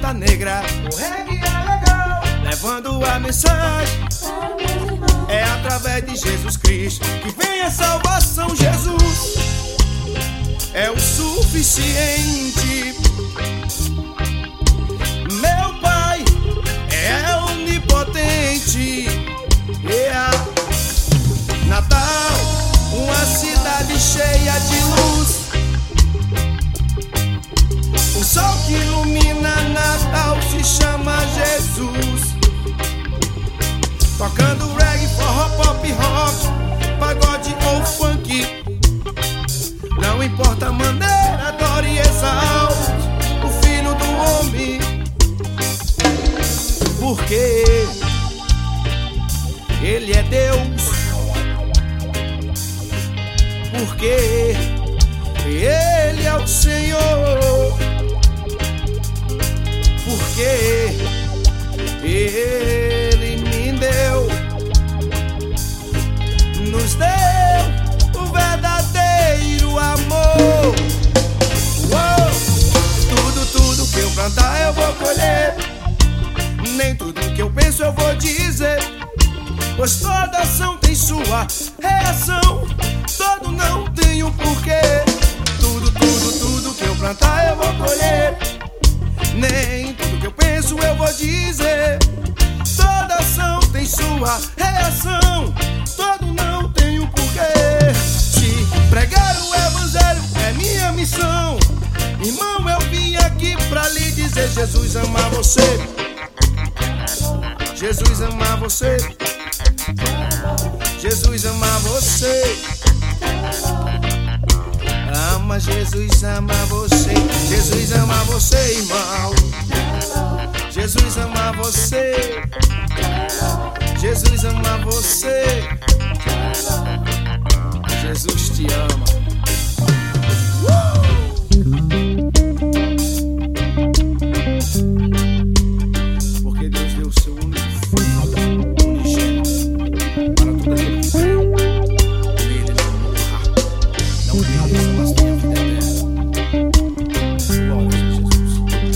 Ponta Negra. O reggae é legal, levando a mensagem. É através de Jesus Cristo que vem a salvação. Jesus é o suficiente. Meu Pai é onipotente. Natal, uma cidade cheia de luz. O sol que ilumina Natal se chama Jesus. Tocando reggae, forró, pop, rock, pagode ou funk, não importa a maneira, adore e exalte o Filho do Homem. Porque Ele é Deus. Porque Ele é o Senhor. Porque Ele me deu, nos deu o verdadeiro amor. Uou! Tudo que eu plantar eu vou colher. Nem tudo que eu penso eu vou dizer, pois toda ação tem sua reação. Todo não tem um porquê. Tudo que eu plantar eu vou colher. Nem tudo que eu penso eu vou dizer. Toda ação tem sua reação. Todo não tem um porquê. Se pregar o evangelho é minha missão. Irmão, eu vim aqui pra lhe dizer: Jesus ama você. Jesus ama você. Jesus ama você. Ama, Jesus ama você. Jesus ama você, irmão. Jesus ama você. Jesus ama você. Jesus te ama. Porque Deus deu o seu único filho unigênito para todo aquele que crê nele não morra, não pereça, mas tenha vida eterna. Glória a Jesus.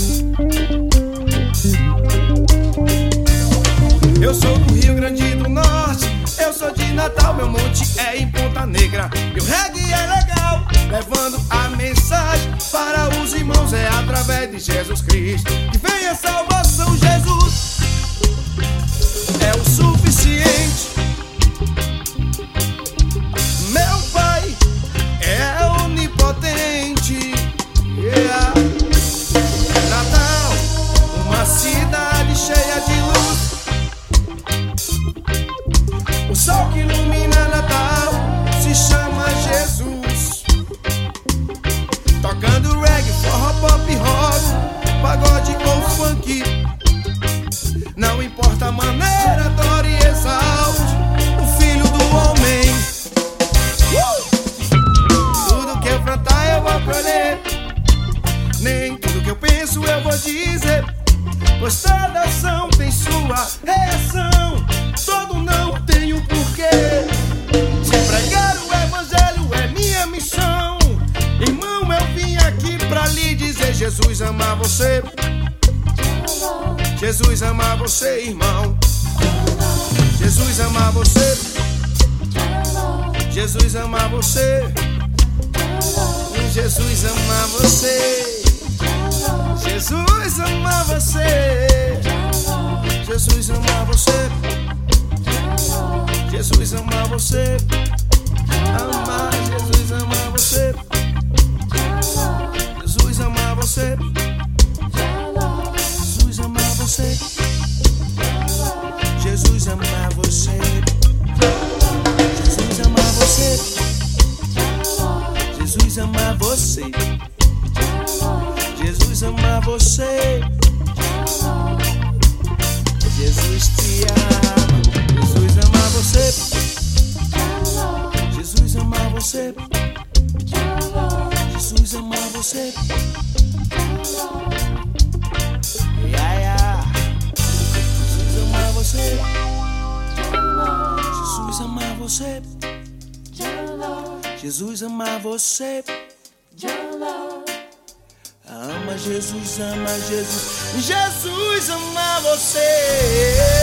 Eu sou do Rio Grande do Norte, eu sou de Natal, meu monte é em Ponta Negra. E o reggae é legal, levando a mensagem para os irmãos. É através de Jesus Cristo que vem a salvação. Jesus é o suficiente. Meu Pai é onipotente. Natal, uma cidade cheia de luz. O sol que ilumina Natal se chama Jesus. Tocando reggae, forró, pop, rock, pagode ou funk, não importa a maneira, adore e exalte o Filho do Homem. Tudo que eu plantar eu vou colher. Nem tudo que eu penso eu vou dizer, pois toda ação tem sua reação. Todo não tem um porquê. Se pregar o evangelho é minha missão. Irmão, eu vim aqui pra lhe dizer: Jesus ama você. Jesus ama você, irmão. Jesus ama você. Jesus ama você. Jesus ama você. Jesus ama você. Jesus ama você. Jesus ama você. Ama, Jesus ama você. Jesus ama você. Jesus ama você. Jesus ama você. Jesus ama você. Jesus ama você. Jesus ama você. Jesus te ama. Jesus ama você. Jesus ama você. Jesus ama você. Jesus ama você. Jesus ama você. Jesus ama você. Ama Jesus, Jesus ama você.